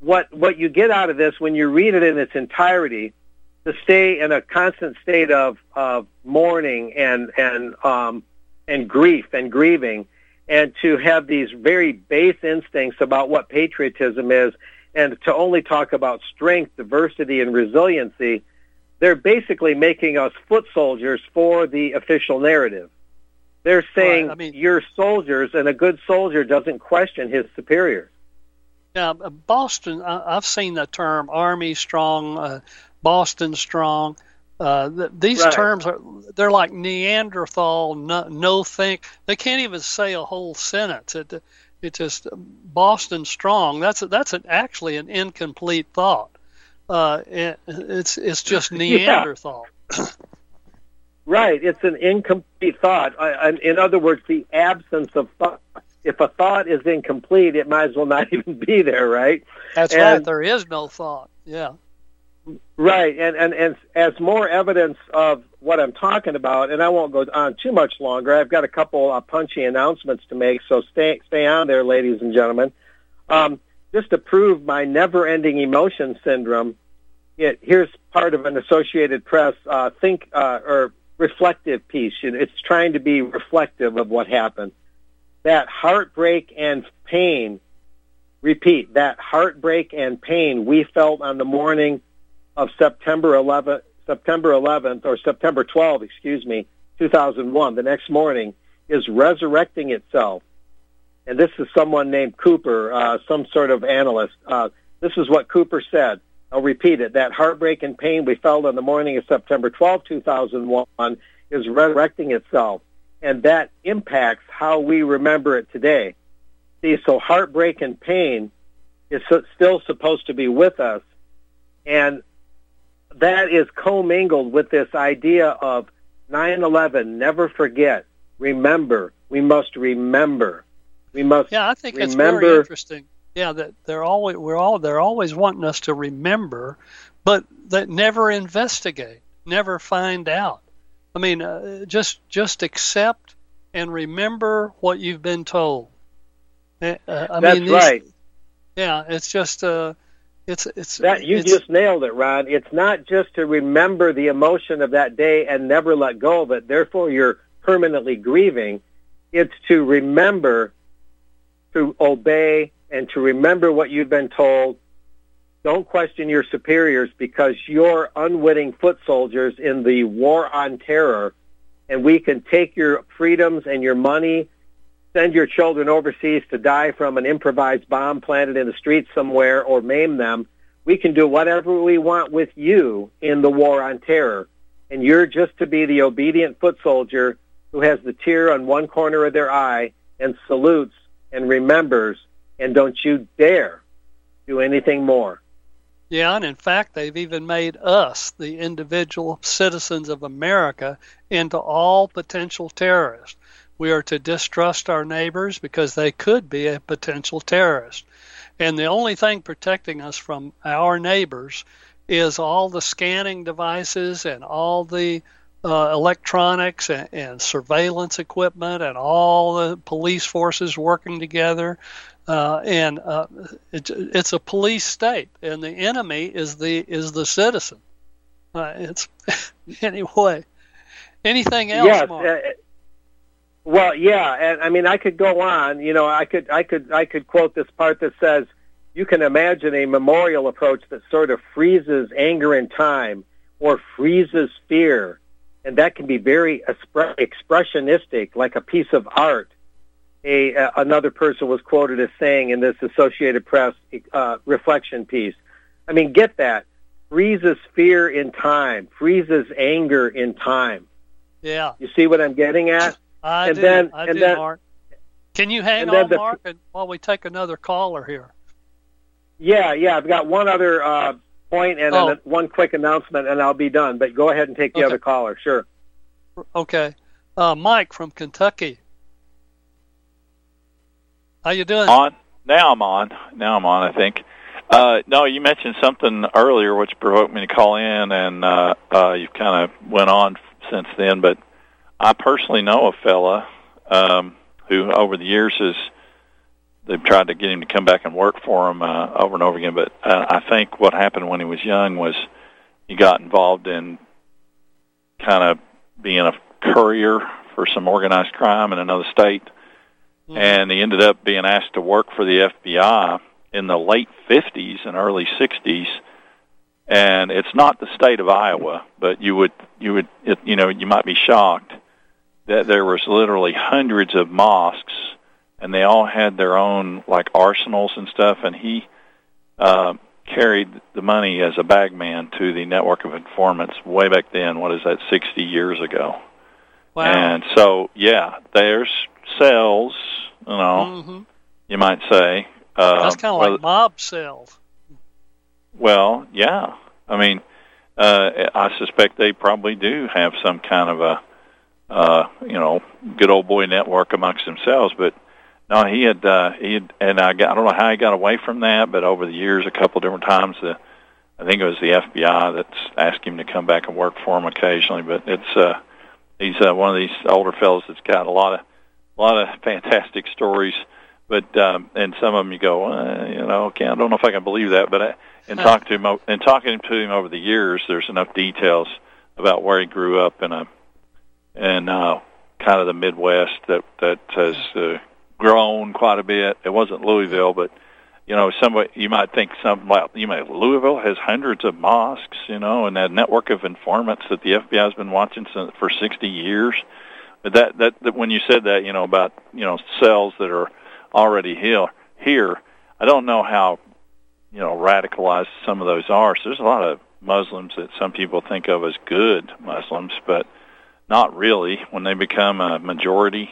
what what you get out of this when you read it in its entirety, to stay in a constant state of, of mourning and and um, and grief and grieving, and to have these very base instincts about what patriotism is, and to only talk about strength, diversity, and resiliency, they're basically making us foot soldiers for the official narrative. They're saying right, I mean, you're soldiers, and a good soldier doesn't question his superiors. Yeah, Boston, I've seen the term Army strong, uh, Boston strong. Uh, th- these right. terms are, they're like Neanderthal, no, no think. They can't even say a whole sentence. It, it just, Boston strong, that's, a, that's an, actually an incomplete thought. Uh, it, it's, it's just Neanderthal. Yeah. Right, it's an incomplete thought. I, I, in other words, the absence of thought. If a thought is incomplete, it might as well not even be there, right? That's and, right. There is no thought. Yeah. Right, and, and, and as more evidence of what I'm talking about, and I won't go on too much longer. I've got a couple uh, punchy announcements to make, so stay stay on there, ladies and gentlemen. Um, just to prove my never-ending emotion syndrome, it, here's part of an Associated Press uh, think uh, or reflective piece. It's trying to be reflective of what happened. That heartbreak and pain, repeat, that heartbreak and pain we felt on the morning of September eleventh, September eleventh, or September twelfth, excuse me, two thousand one, the next morning, is resurrecting itself. And this is someone named Cooper, uh, some sort of analyst. Uh, this is what Cooper said. I'll repeat it. That heartbreak and pain we felt on the morning of September twelfth, two thousand one, is resurrecting itself. And that impacts how we remember it today. See, so heartbreak and pain is so, still supposed to be with us. And that is commingled with this idea of nine eleven, never forget, remember. We must remember. We must Yeah, I think remember. it's very interesting. Yeah, that they're always we're all they're always wanting us to remember, but that never investigate, never find out. I mean, uh, just just accept and remember what you've been told. Uh, I That's mean, these, right. Yeah, it's just uh, it's it's that you it's, just nailed it, Ron. It's not just to remember the emotion of that day and never let go of it. Therefore, you're permanently grieving. It's to remember, to obey, and to remember what you've been told. Don't question your superiors, because you're unwitting foot soldiers in the war on terror, and we can take your freedoms and your money, send your children overseas to die from an improvised bomb planted in the streets somewhere, or maim them. We can do whatever we want with you in the war on terror, and you're just to be the obedient foot soldier who has the tear on one corner of their eye and salutes and remembers, and don't you dare do anything more. Yeah, and in fact, they've even made us, the individual citizens of America, into all potential terrorists. We are to distrust our neighbors because they could be a potential terrorist. And the only thing protecting us from our neighbors is all the scanning devices and all the uh, electronics and, and surveillance equipment and all the police forces working together. Uh, and uh, it, it's a police state, and the enemy is the is the citizen. Uh, it's anyway. Anything else, yes, Mark? Uh, well, yeah, and I mean, I could go on. You know, I could, I could, I could quote this part that says, "You can imagine a memorial approach that sort of freezes anger in time, or freezes fear, and that can be very expre- expressionistic, like a piece of art." A, uh, another person was quoted as saying in this Associated Press uh, reflection piece. I mean, get that. Freezes fear in time. Freezes anger in time. Yeah. You see what I'm getting at? I and do. Then, I and do, then, Mark. Can you hang on, the, Mark, and, while we take another caller here? Yeah, yeah. I've got one other uh, point and oh. a, one quick announcement, and I'll be done. But go ahead and take the okay. other caller. Sure. Okay. Uh, Mike from Kentucky. How you doing? On now, I'm on. Now I'm on. I think. Uh, no, you mentioned something earlier which provoked me to call in, and uh, uh, you've kind of went on since then. But I personally know a fella um, who, over the years, has they've tried to get him to come back and work for them uh, over and over again. But uh, I think what happened when he was young was he got involved in kind of being a courier for some organized crime in another state, mm-hmm. and he ended up being asked to work for the F B I in the late fifties and early sixties. And it's not the state of Iowa, but you would you would it, you know you might be shocked that there was literally hundreds of mosques, and they all had their own like arsenals and stuff. And he uh, carried the money as a bagman to the network of informants way back then. What is that? sixty years ago. Wow. And so yeah, there's cells. You know, mm-hmm. you might say uh, that's kind of well, like mob cells. Well, yeah. I mean, uh, I suspect they probably do have some kind of a, uh, you know, good old boy network amongst themselves. But no, he had, uh, he had, and I, got, I don't know how he got away from that. But over the years, a couple different times, the, I think it was the F B I that's asked him to come back and work for him occasionally. But it's, uh, he's uh, one of these older fellows that's got a lot of, a lot of fantastic stories. But um, and some of them you go, uh, you know, okay, I don't know if I can believe that, but. I, And talk to him, and talking to him over the years, there's enough details about where he grew up in a, in uh, kind of the Midwest that that has uh, grown quite a bit. It wasn't Louisville, but you know, somebody you might think something like you might Louisville has hundreds of mosques, you know, and that network of informants that the F B I has been watching since, for sixty years. But that, that that when you said that, you know, about you know cells that are already here, here, I don't know how. You know, radicalized some of those are. So there's a lot of Muslims that some people think of as good Muslims, but not really. When they become a majority,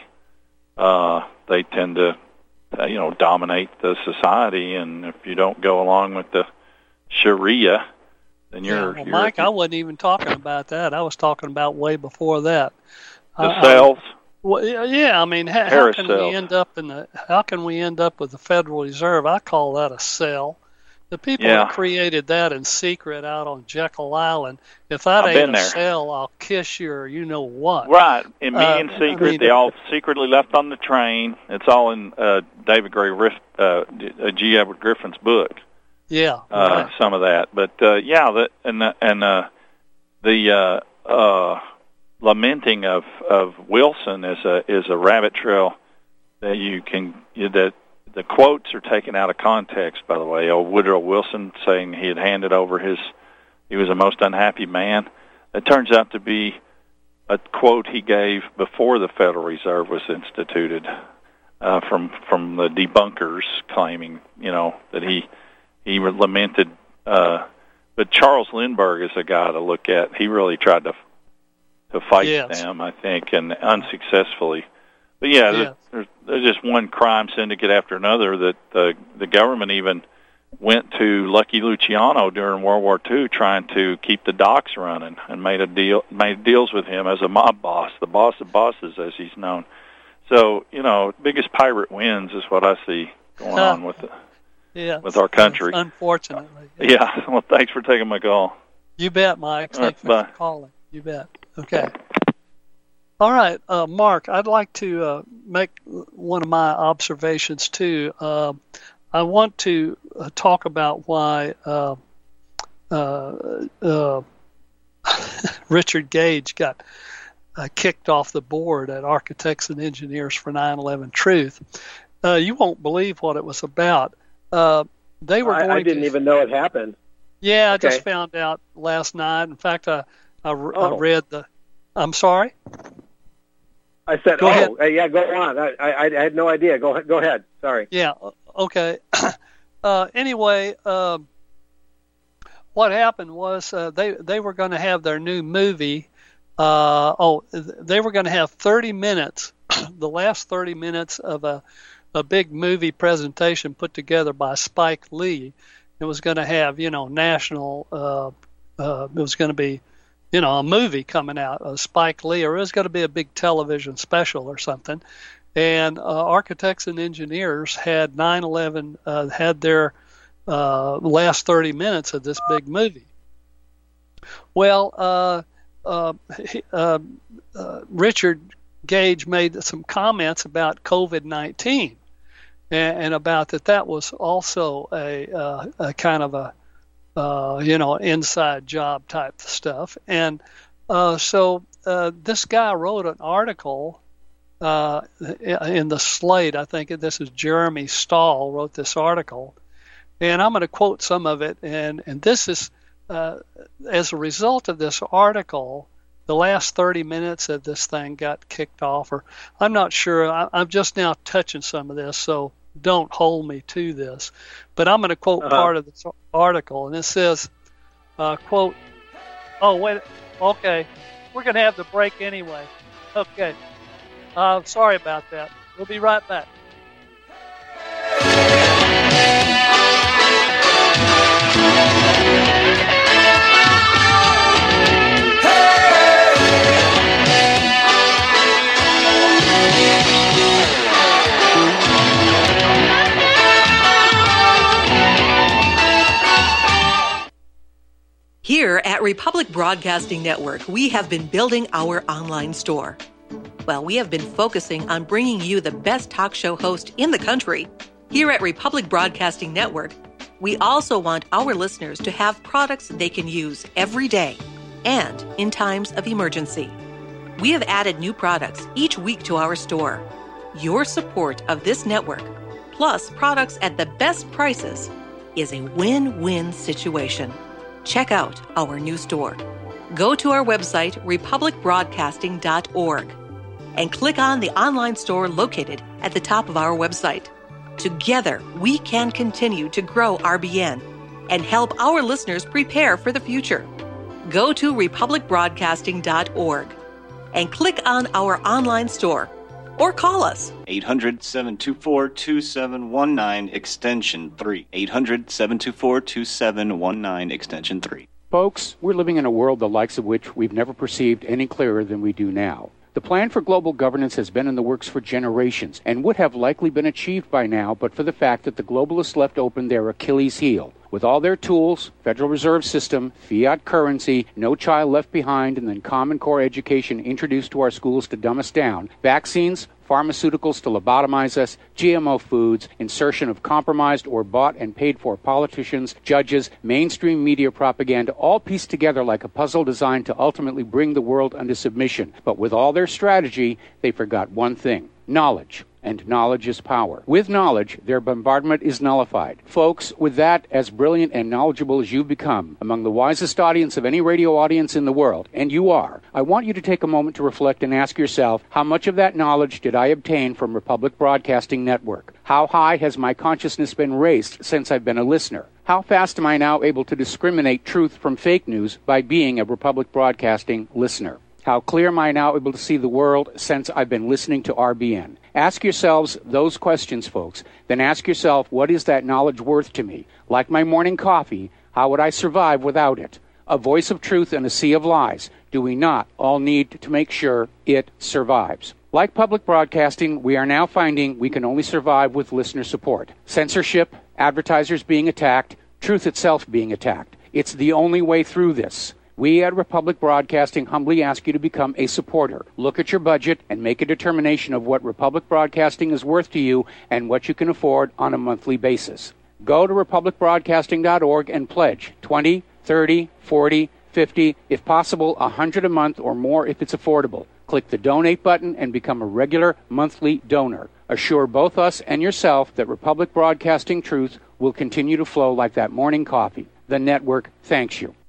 uh, they tend to, uh, you know, dominate the society. And if you don't go along with the Sharia, then you're. Yeah, well, you're, Mike, I wasn't even talking about that. I was talking about way before that. The uh, cells. Well, yeah, I mean, how, how can we end up in the? How can we end up with the Federal Reserve? I call that a cell. The people yeah. that created that in secret out on Jekyll Island, if that I've ain't been a there. cell, I'll kiss you or you know what. Right. In me uh, in secret, I mean, they all secretly left on the train. It's all in uh, David Gray Riff, uh, G. Edward Griffin's book. Yeah. Uh, right. Some of that. But, uh, yeah, the, and, the, and uh, the uh, uh, lamenting of, of Wilson is a, is a rabbit trail that you can, that the quotes are taken out of context, by the way. Oh, Woodrow Wilson saying he had handed over his, he was a most unhappy man. It turns out to be a quote he gave before the Federal Reserve was instituted uh, from from the debunkers claiming, you know, that he he lamented. Uh, but Charles Lindbergh is a guy to look at. He really tried to to fight yes. them, I think, and unsuccessfully. But yeah, yes. there's, there's just one crime syndicate after another that the the government even went to Lucky Luciano during World War Two, trying to keep the docks running, and made a deal, made deals with him as a mob boss, the boss of bosses, as he's known. So you know, biggest pirate wins is what I see going on with the yeah, with our country. Unfortunately. Yeah. yeah. Well, thanks for taking my call. You bet, Mike. Thanks right, for calling. You bet. Okay. All right, uh, Mark, I'd like to uh, make one of my observations, too. Uh, I want to uh, talk about why uh, uh, uh, Richard Gage got uh, kicked off the board at Architects and Engineers for nine eleven Truth. Uh, you won't believe what it was about. Uh, they were I, going I didn't to, even know it happened. Yeah, okay. I just found out last night. In fact, I, I, oh. I read the... I'm sorry? I said, go oh, ahead. yeah, go on. I, I, I had no idea. Go, go ahead. Sorry. Yeah, okay. uh, anyway, uh, what happened was uh, they, they were going to have their new movie. Uh, oh, they were going to have thirty minutes, the last thirty minutes of a, a big movie presentation put together by Spike Lee. It was going to have, you know, national, uh, uh, it was going to be, you know, a movie coming out of Spike Lee, or it was going to be a big television special or something. And uh, Architects and Engineers had nine eleven, uh, had their uh, last thirty minutes of this big movie. Well, uh, uh, uh, uh, Richard Gage made some comments about COVID nineteen. and, and about that that was also a, uh, a kind of a uh, you know inside job type stuff. And uh, so uh, this guy wrote an article uh, in the Slate. I think this is Jeremy Stahl wrote this article, and I'm going to quote some of it. And and this is uh, as a result of this article. The last thirty minutes of this thing got kicked off, or I'm not sure. I, I'm just now touching some of this, so don't hold me to this. But I'm going to quote uh-huh. part of this article, and it says, uh, quote, oh, wait, okay, we're going to have the break anyway. Okay, uh, sorry about that. We'll be right back. Here at Republic Broadcasting Network, we have been building our online store. Well, we have been focusing on bringing you the best talk show host in the country. Here at Republic Broadcasting Network, we also want our listeners to have products they can use every day and in times of emergency. We have added new products each week to our store. Your support of this network, plus products at the best prices, is a win-win situation. Check out our new store. Go to our website, republic broadcasting dot org, and click on the online store located at the top of our website. Together, we can continue to grow R B N and help our listeners prepare for the future. Go to republic broadcasting dot org and click on our online store or call us. eight hundred, seven two four, two seven one nine, extension three. eight hundred, seven two four, two seven one nine, extension three. Folks, we're living in a world the likes of which we've never perceived any clearer than we do now. The plan for global governance has been in the works for generations and would have likely been achieved by now but for the fact that the globalists left open their Achilles heel. With all their tools, Federal Reserve System, fiat currency, no child left behind, and then Common Core education introduced to our schools to dumb us down, vaccines, pharmaceuticals to lobotomize us, G M O foods, insertion of compromised or bought and paid for politicians, judges, mainstream media propaganda, all pieced together like a puzzle designed to ultimately bring the world under submission. But with all their strategy, they forgot one thing: knowledge. And knowledge is power. With knowledge, their bombardment is nullified. Folks, with that, as brilliant and knowledgeable as you've become, among the wisest audience of any radio audience in the world, and you are, I want you to take a moment to reflect and ask yourself, how much of that knowledge did I obtain from Republic Broadcasting Network? How high has my consciousness been raised since I've been a listener? How fast am I now able to discriminate truth from fake news by being a Republic Broadcasting listener? How clear am I now able to see the world since I've been listening to R B N? Ask yourselves those questions, folks. Then ask yourself, what is that knowledge worth to me? Like my morning coffee, how would I survive without it? A voice of truth in a sea of lies. Do we not all need to make sure it survives? Like public broadcasting, we are now finding we can only survive with listener support. Censorship, advertisers being attacked, truth itself being attacked. It's the only way through this. We at Republic Broadcasting humbly ask you to become a supporter. Look at your budget and make a determination of what Republic Broadcasting is worth to you and what you can afford on a monthly basis. Go to republic broadcasting dot org and pledge twenty, thirty, forty, fifty, if possible one hundred a month or more if it's affordable. Click the donate button and become a regular monthly donor. Assure both us and yourself that Republic Broadcasting truth will continue to flow like that morning coffee. The network thanks you.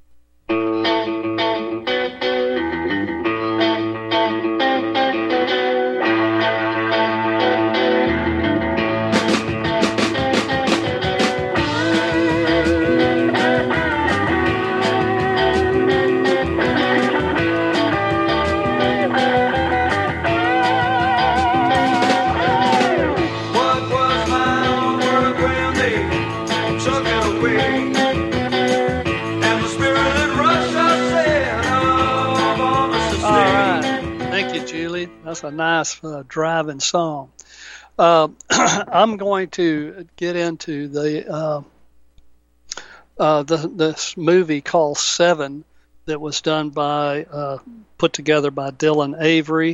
That's a nice uh, driving song. Uh, I'm going to get into the, uh, uh, the this movie called Seven that was done by, uh, put together by Dylan Avery.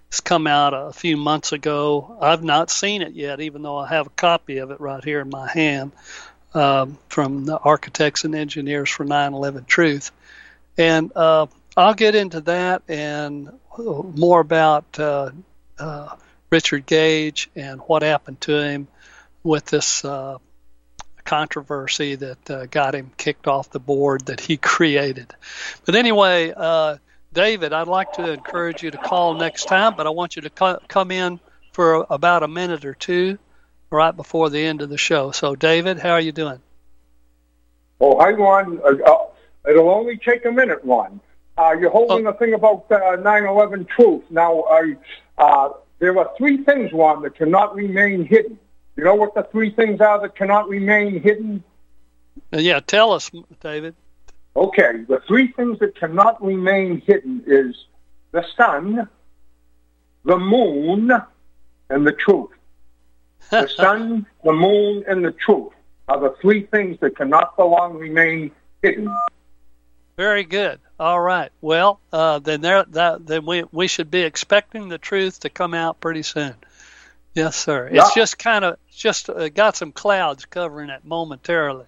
It's come out a few months ago. I've not seen it yet, even though I have a copy of it right here in my hand, um, from the Architects and Engineers for nine eleven Truth. And uh, I'll get into that and more about uh, uh, Richard Gage and what happened to him with this uh, controversy that uh, got him kicked off the board that he created. But anyway, uh, David, I'd like to encourage you to call next time, but I want you to co- come in for about a minute or two right before the end of the show. So, David, how are you doing? Oh, hi, Ron. Uh, uh, it'll only take a minute, Ron. Uh, you're holding oh. a thing about uh, nine eleven Truth. Now, I, uh, there are three things, Ron, that cannot remain hidden. You know what the three things are that cannot remain hidden? Uh, yeah, tell us, David. Okay, the three things that cannot remain hidden is the sun, the moon, and the truth. The sun, the moon, and the truth are the three things that cannot for long remain hidden. Very good. All right. Well, uh, then there, that, then we we should be expecting the truth to come out pretty soon. Yes, sir. Yeah. It's just kind of just uh, got some clouds covering it momentarily.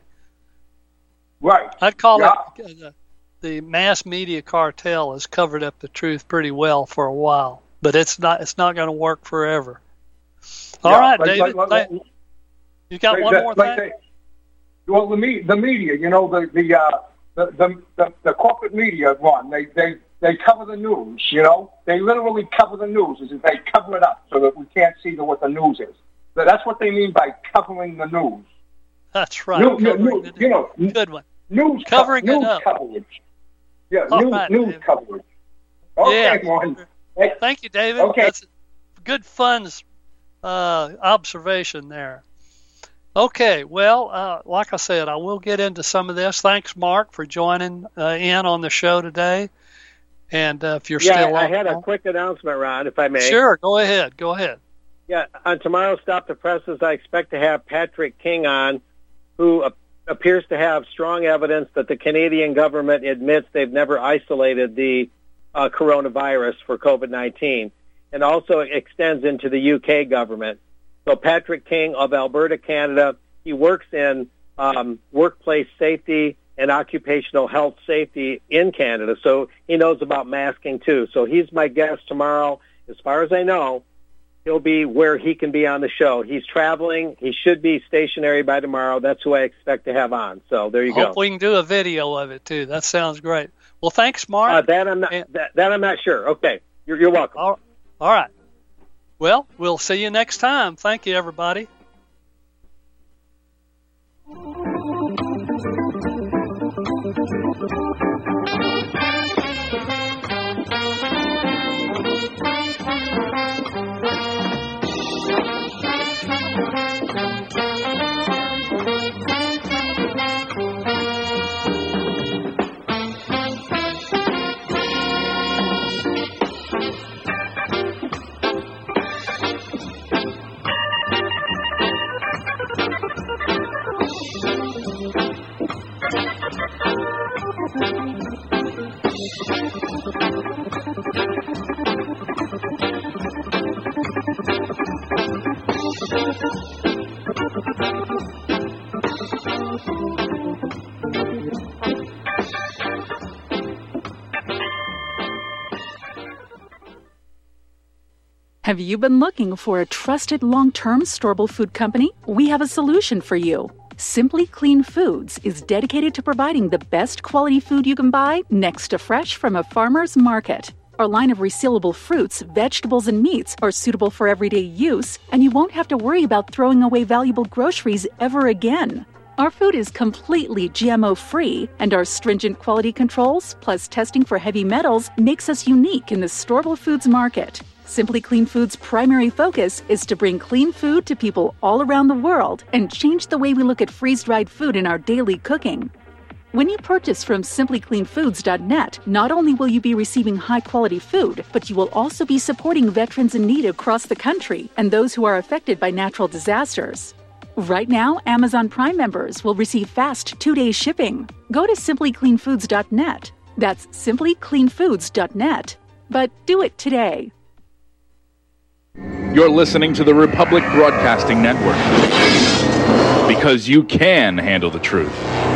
Right. I'd call yeah. it uh, the, the mass media cartel has covered up the truth pretty well for a while, but it's not it's not going to work forever. All yeah, right, like, David. Like, like, like, you got like, one more like thing? They, well, the, me, the media, you know, the the, uh, the, the the the corporate media, Ron, they, they, they cover the news, you know? They literally cover the news. They cover it up so that we can't see the, what the news is. So that's what they mean by covering the news. That's right. New, new, you know, good one. News, covering co- it news up. coverage. Yeah, All news, right, news David. coverage. Okay, yeah. Ron. Hey. Thank you, David. Okay. That's a good, fun uh, observation there. Okay, well, uh, like I said, I will get into some of this. Thanks, Mark, for joining uh, in on the show today. And uh, if you're yeah, still I on, had a quick announcement, Ron, if I may. Sure, go ahead. Go ahead. Yeah, on tomorrow's Stop the Presses, I expect to have Patrick King on, who uh, appears to have strong evidence that the Canadian government admits they've never isolated the uh, coronavirus for COVID nineteen, and also extends into the U K government. So Patrick King of Alberta, Canada, he works in um, workplace safety and occupational health safety in Canada, so he knows about masking too. So he's my guest tomorrow. As far as I know, he'll be where he can be on the show. He's traveling. He should be stationary by tomorrow. That's who I expect to have on. So there you Hope go. we can do a video of it too. That sounds great. Well, thanks, Mark. Uh, that I'm not. That, that I'm not sure. Okay, you're, you're welcome. All, all right. Well, we'll see you next time. Thank you, everybody. Have you been looking for a trusted long-term storable food company? We have a solution for you. Simply Clean Foods is dedicated to providing the best quality food you can buy next to fresh from a farmer's market. Our line of resealable fruits, vegetables, and meats are suitable for everyday use, and you won't have to worry about throwing away valuable groceries ever again. Our food is completely G M O-free, and our stringent quality controls, plus testing for heavy metals, makes us unique in the storable foods market. Simply Clean Foods' primary focus is to bring clean food to people all around the world and change the way we look at freeze-dried food in our daily cooking. When you purchase from simply clean foods dot net, not only will you be receiving high-quality food, but you will also be supporting veterans in need across the country and those who are affected by natural disasters. Right now, Amazon Prime members will receive fast two-day shipping. Go to simply clean foods dot net. That's simply clean foods dot net. But do it today. You're listening to the Republic Broadcasting Network. Because you can handle the truth.